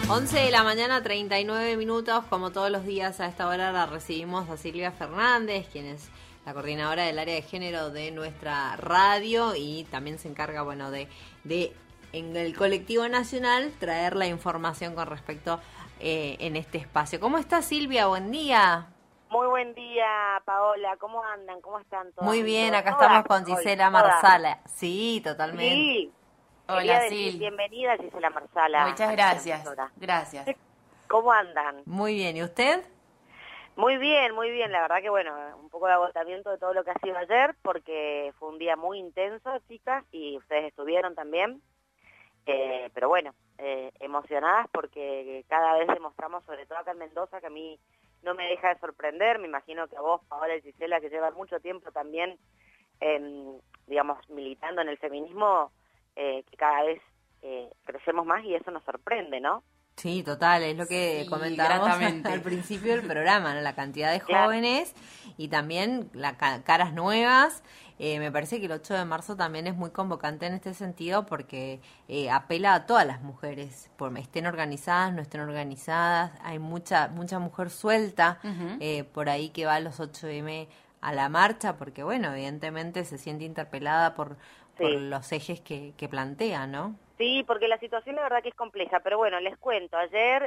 11 de la mañana, 39 minutos. Como todos los días a esta hora la recibimos a Silvia Fernández, quien es la coordinadora del área de género de nuestra radio y también se encarga, bueno, de en el colectivo nacional traer la información con respecto en este espacio. ¿Cómo está, Silvia? Buen día. Muy buen día, Paola. ¿Cómo andan? ¿Cómo están todos? Muy bien, acá estamos con Gisela Marsala. Sí, totalmente. Sí. Hola, Sil. Bienvenida, Gisela Marsala. Muchas gracias. Gracias. ¿Cómo andan? Muy bien, ¿y usted? Muy bien, muy bien. La verdad que, bueno, un poco de agotamiento de todo lo que ha sido ayer, porque fue un día muy intenso, chicas, y ustedes estuvieron también. Pero bueno, emocionadas porque cada vez demostramos, sobre todo acá en Mendoza, que a mí no me deja de sorprender. Me imagino que a vos, Paola y Gisela, que llevan mucho tiempo también, digamos, militando en el feminismo, que cada vez crecemos más y eso nos sorprende, ¿no? Sí, total, es lo que comentábamos al principio del programa, ¿no? La cantidad de jóvenes y también caras nuevas. Me parece que el 8 de marzo también es muy convocante en este sentido porque apela a todas las mujeres, estén organizadas, no estén organizadas. Hay mucha mujer suelta por ahí que va a los 8M a la marcha porque, bueno, evidentemente se siente interpelada por los ejes que plantea, ¿no? Sí, porque la situación la verdad que es compleja, pero bueno, les cuento, ayer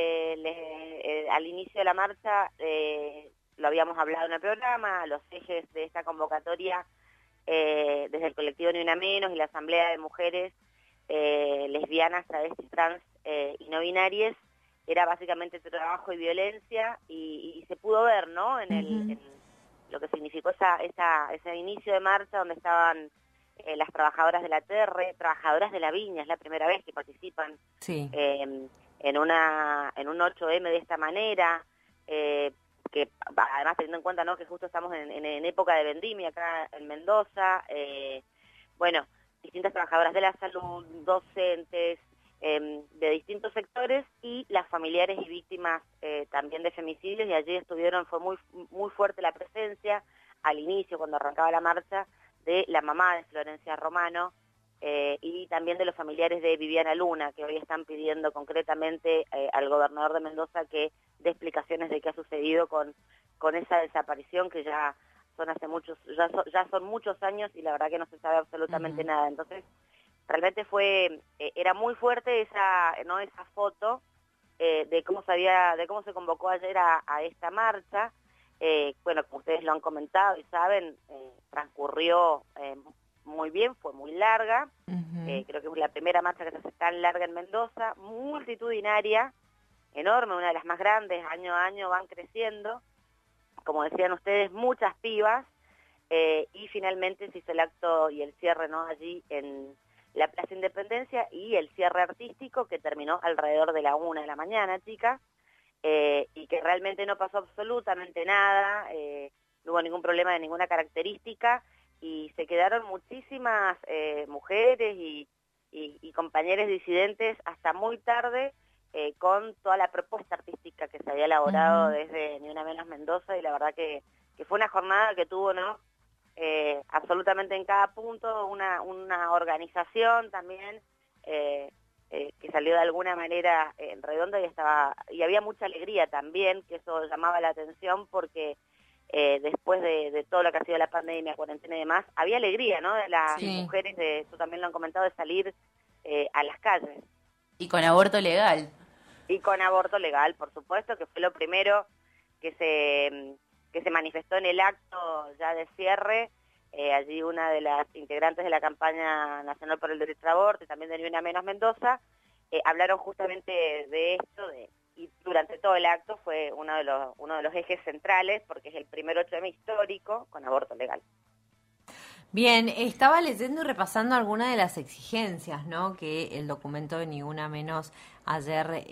al inicio de la marcha lo habíamos hablado en el programa, los ejes de esta convocatoria desde el colectivo Ni Una Menos y la Asamblea de Mujeres Lesbianas, Travestis, Trans y No Binarias, era básicamente trabajo y violencia y se pudo ver, ¿no? En lo que significó ese inicio de marcha donde estaban las trabajadoras de la Terre, trabajadoras de la Viña, es la primera vez que participan en un 8M de esta manera, que además teniendo en cuenta, ¿no?, que justo estamos en época de vendimia acá en Mendoza, bueno, distintas trabajadoras de la salud, docentes, de distintos sectores y las familiares y víctimas también de femicidios, y allí fue muy fuerte la presencia al inicio cuando arrancaba la marcha de la mamá de Florencia Romano y también de los familiares de Viviana Luna, que hoy están pidiendo concretamente al gobernador de Mendoza que dé explicaciones de qué ha sucedido con esa desaparición que ya son muchos años y la verdad que no se sabe absolutamente nada. Entonces, realmente era muy fuerte esa foto de cómo se convocó ayer a esta marcha. Bueno, como ustedes lo han comentado y saben, transcurrió muy bien, fue muy larga, creo que es la primera marcha que se hace tan larga en Mendoza, multitudinaria, enorme, una de las más grandes, año a año van creciendo, como decían ustedes, muchas pibas, y finalmente se hizo el acto y el cierre, ¿no?, allí en la Plaza Independencia, y el cierre artístico que terminó alrededor de la 1 de la mañana, chicas, y que realmente no pasó absolutamente nada, no hubo ningún problema de ninguna característica, y se quedaron muchísimas mujeres y compañeros disidentes hasta muy tarde con toda la propuesta artística que se había elaborado desde Ni Una Menos Mendoza, y la verdad que fue una jornada que tuvo, ¿no?, absolutamente en cada punto una organización también, que salió de alguna manera en redonda y había mucha alegría también, que eso llamaba la atención porque después de todo lo que ha sido la pandemia, cuarentena y demás, había alegría, ¿no?, de las mujeres, tú también lo han comentado, de salir a las calles. Y con aborto legal. Y con aborto legal, por supuesto, que fue lo primero que se manifestó en el acto ya de cierre. Allí una de las integrantes de la campaña nacional por el derecho al aborto y también de Ni Una Menos Mendoza, hablaron justamente de esto, y durante todo el acto fue uno de los ejes centrales, porque es el primer 8M histórico con aborto legal. Bien, estaba leyendo y repasando algunas de las exigencias, ¿no?, que el documento de Ni Una Menos ayer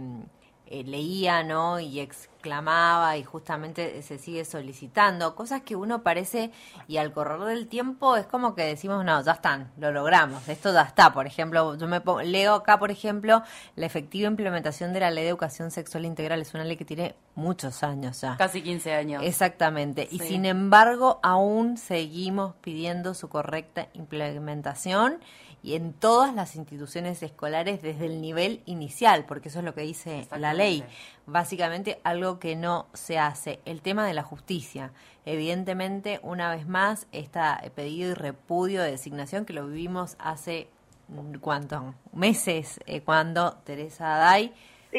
leía, ¿no?, y exclamaba, y justamente se sigue solicitando, cosas que uno parece, y al correr del tiempo es como que decimos, no, ya están, lo logramos, esto ya está. Por ejemplo, leo acá, por ejemplo, la efectiva implementación de la Ley de Educación Sexual Integral, es una ley que tiene muchos años ya. Casi 15 años. Exactamente, y sin embargo aún seguimos pidiendo su correcta implementación y en todas las instituciones escolares desde el nivel inicial, porque eso es lo que dice la ley. Básicamente algo que no se hace. El tema de la justicia. Evidentemente, una vez más, este pedido y repudio de designación que lo vivimos hace, ¿cuánto? Meses, cuando Teresa Day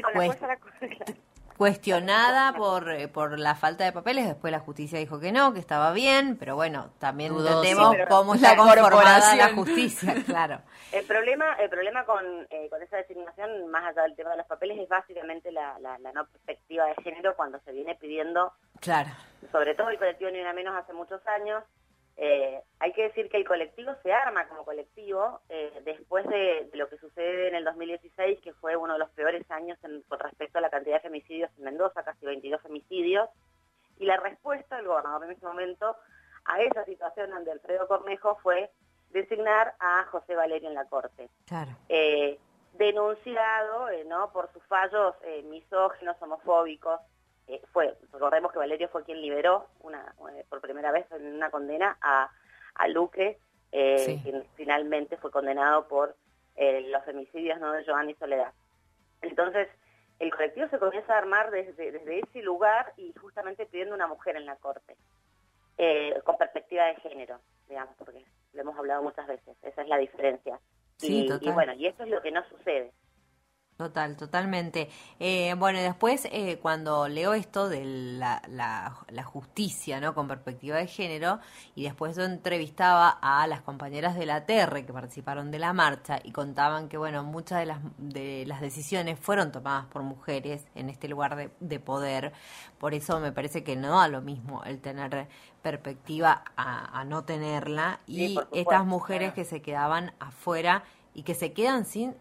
cuestionada por la falta de papeles, después la justicia dijo que no, que estaba bien, pero bueno, también entendemos cómo está conformada la justicia, claro. El problema con esa designación, más allá del tema de los papeles, es básicamente la no perspectiva de género cuando se viene pidiendo, claro, sobre todo el colectivo Ni Una Menos hace muchos años. Hay que decir que el colectivo se arma como colectivo después de lo que sucede en el 2016, que fue uno de los peores años con respecto a la cantidad de femicidios en Mendoza, casi 22 femicidios, y la respuesta del gobernador en ese momento a esa situación ante Alfredo Cornejo fue designar a José Valerio en la Corte. Claro. Denunciado ¿no? por sus fallos misóginos, homofóbicos. Recordemos que Valerio fue quien liberó por primera vez en una condena a Luque, sí, quien finalmente fue condenado por los femicidios, ¿no?, de Giovanni Soledad. Entonces, el colectivo se comienza a armar desde ese lugar y justamente pidiendo una mujer en la Corte, con perspectiva de género, digamos, porque lo hemos hablado muchas veces, esa es la diferencia. Sí, y bueno, y esto es lo que no sucede. Totalmente. Bueno, y después cuando leo esto de la justicia, ¿no?, con perspectiva de género, y después yo entrevistaba a las compañeras de la TERRE que participaron de la marcha y contaban que, bueno, muchas de las decisiones fueron tomadas por mujeres en este lugar de poder. Por eso me parece que no da lo mismo el tener perspectiva a no tenerla, y Sí, estas mujeres que se quedaban afuera y que se quedan sin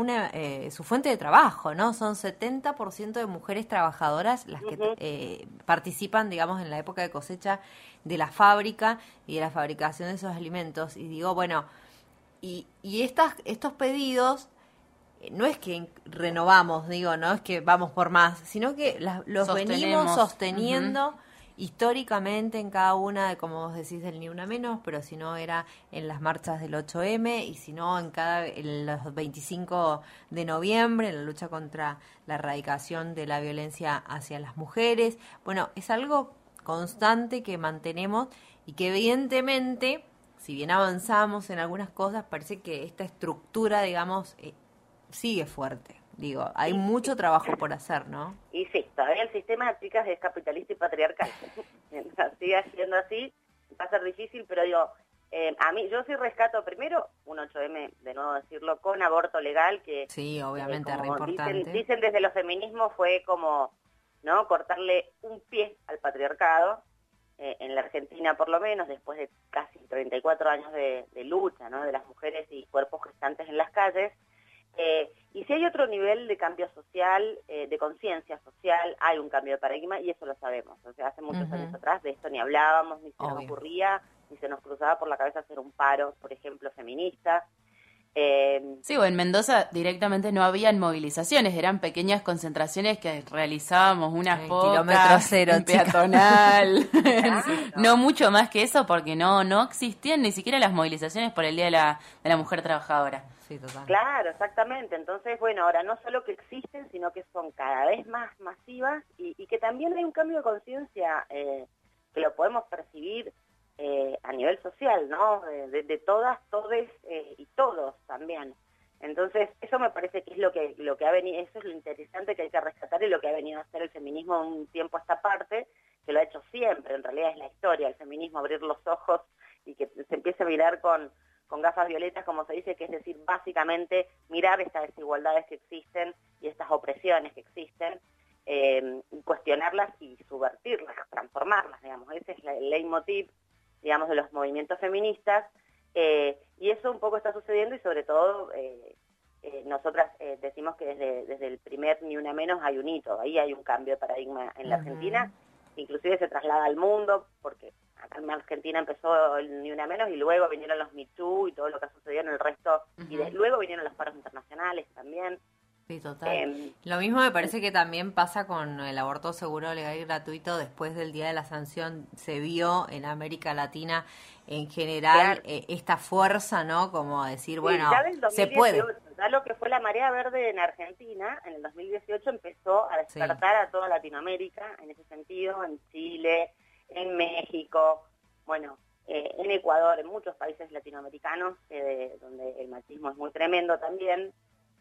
su fuente de trabajo, ¿no? Son 70% de mujeres trabajadoras las que participan, digamos, en la época de cosecha de la fábrica y de la fabricación de esos alimentos. Y digo, bueno, y estos pedidos no es que renovamos, digo, no es que vamos por más, sino que los venimos sosteniendo históricamente en cada una de, como vos decís, del Ni Una Menos, pero si no era en las marchas del 8M, y si no en los 25 de noviembre, en la lucha contra la erradicación de la violencia hacia las mujeres. Bueno, es algo constante que mantenemos y que evidentemente, si bien avanzamos en algunas cosas, parece que esta estructura, digamos, sigue fuerte. Digo, hay mucho trabajo por hacer, ¿no? Y sí, todavía el sistema de chicas es capitalista y patriarcal. Mientras siga siendo así, va a ser difícil, pero digo, a mí, yo sí rescato primero un 8M, de nuevo decirlo, con aborto legal, que sí, obviamente, re como importante. dicen desde los feminismos, fue como, ¿no?, cortarle un pie al patriarcado, en la Argentina por lo menos, después de casi 34 años de lucha, ¿no?, de las mujeres y cuerpos gestantes en las calles. Y si hay otro nivel de cambio social, de conciencia social, hay un cambio de paradigma, y eso lo sabemos. O sea, hace muchos años atrás de esto ni hablábamos, ni se nos ocurría, ni se nos cruzaba por la cabeza hacer un paro, por ejemplo, feminista. Sí, o en Mendoza directamente no habían movilizaciones, eran pequeñas concentraciones que realizábamos unas pocas, kilómetro cero, en peatonal, Claro. no mucho más que eso, porque no existían ni siquiera las movilizaciones por el Día de la Mujer Trabajadora. Sí, total. Claro, exactamente. Entonces, bueno, ahora no solo que existen, sino que son cada vez más masivas, y que también hay un cambio de conciencia que lo podemos percibir a nivel social, ¿no? De todas, todes y todos también. Entonces, eso me parece que es lo que ha venido, eso es lo interesante que hay que rescatar, y lo que ha venido a hacer el feminismo un tiempo a esta parte, que lo ha hecho siempre, en realidad es la historia, el feminismo, abrir los ojos y que se empiece a mirar con gafas violetas, como se dice, que es decir, básicamente mirar estas desigualdades que existen y estas opresiones que existen, cuestionarlas y subvertirlas, transformarlas, digamos. Ese es el leitmotiv, digamos, de los movimientos feministas, y eso un poco está sucediendo, y sobre todo nosotras decimos que desde el primer Ni Una Menos hay un hito, ahí hay un cambio de paradigma en la Argentina, inclusive se traslada al mundo, porque acá en Argentina empezó el Ni Una Menos y luego vinieron los Me Too y todo lo que sucedió en el resto, y luego vinieron los paros internacionales también. Sí, total. Lo mismo me parece que también pasa con el aborto seguro, legal y gratuito. Después del Día de la Sanción se vio en América Latina en general esta fuerza, ¿no? Como decir, bueno, se puede. Ya lo que fue la marea verde en Argentina, en el 2018 empezó a despertar a toda Latinoamérica, en ese sentido, en Chile, en México, bueno, en Ecuador, en muchos países latinoamericanos, donde el machismo es muy tremendo también.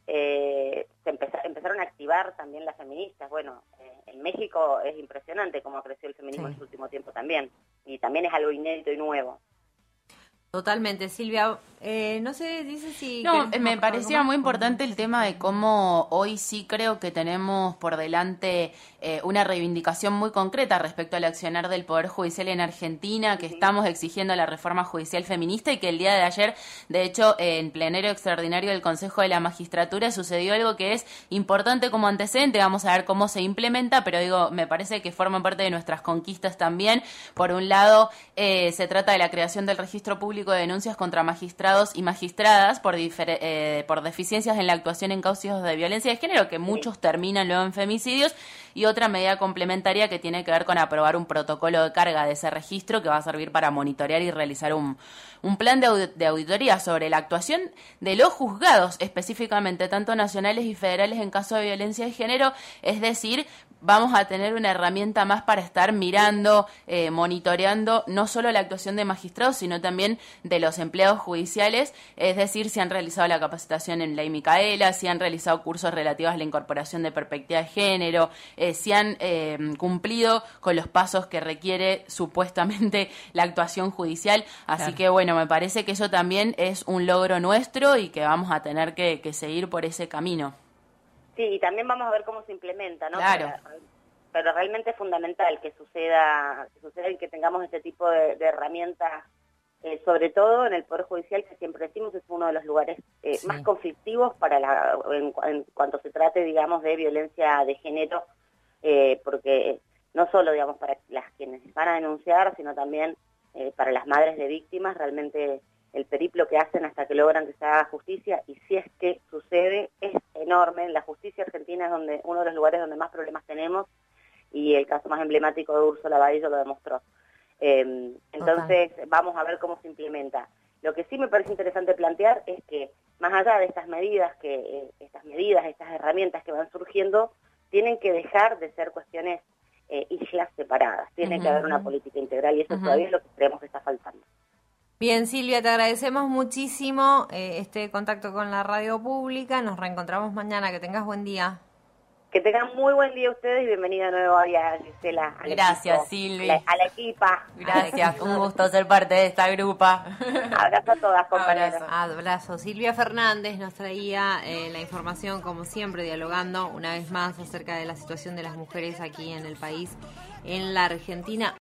Empezaron a activar también las feministas. Bueno, en México es impresionante cómo creció el feminismo en el último tiempo también, y también es algo inédito y nuevo. Totalmente, Silvia. No sé, dice si... No, me parecía muy importante el tema de cómo hoy sí creo que tenemos por delante una reivindicación muy concreta respecto al accionar del Poder Judicial en Argentina, que estamos exigiendo la reforma judicial feminista y que el día de ayer, de hecho, en plenario extraordinario del Consejo de la Magistratura sucedió algo que es importante como antecedente. Vamos a ver cómo se implementa, pero digo, me parece que forma parte de nuestras conquistas también. Por un lado, se trata de la creación del registro público de denuncias contra magistrados y magistradas por deficiencias en la actuación en casos de violencia de género, que muchos terminan luego en femicidios, y otra medida complementaria que tiene que ver con aprobar un protocolo de carga de ese registro que va a servir para monitorear y realizar un plan de auditoría sobre la actuación de los juzgados, específicamente tanto nacionales y federales en caso de violencia de género. Es decir, vamos a tener una herramienta más para estar mirando, monitoreando no solo la actuación de magistrados, sino también de los empleados judiciales, es decir, si han realizado la capacitación en Ley Micaela, si han realizado cursos relativos a la incorporación de perspectiva de género, si han cumplido con los pasos que requiere supuestamente la actuación judicial. Así que bueno, me parece que eso también es un logro nuestro y que vamos a tener que seguir por ese camino. Sí, y también vamos a ver cómo se implementa, ¿no? Claro. Pero realmente es fundamental que suceda y que tengamos este tipo de herramientas, sobre todo en el Poder Judicial, que siempre decimos es uno de los lugares más conflictivos en cuanto se trate, digamos, de violencia de género, porque no solo, digamos, para quienes van a denunciar, sino también para las madres de víctimas, realmente el periplo que hacen hasta que logran que se haga justicia, y si es que sucede, es enorme. La justicia argentina es uno de los lugares donde más problemas tenemos, y el caso más emblemático de Úrsula Barillo lo demostró. Entonces, vamos a ver cómo se implementa. Lo que sí me parece interesante plantear es que, más allá de estas medidas, estas herramientas que van surgiendo, tienen que dejar de ser cuestiones islas separadas. Tiene que haber una política integral, y eso todavía es lo que creemos que está faltando. Bien, Silvia, te agradecemos muchísimo este contacto con la radio pública. Nos reencontramos mañana. Que tengas buen día. Que tengan muy buen día ustedes, y bienvenida de nuevo a Gisela. Gracias, Silvia. A la equipa. Gracias, un gusto ser parte de esta grupa. Abrazo a todas, compañeras. Abrazo. Silvia Fernández nos traía la información, como siempre, dialogando una vez más acerca de la situación de las mujeres aquí en el país, en la Argentina.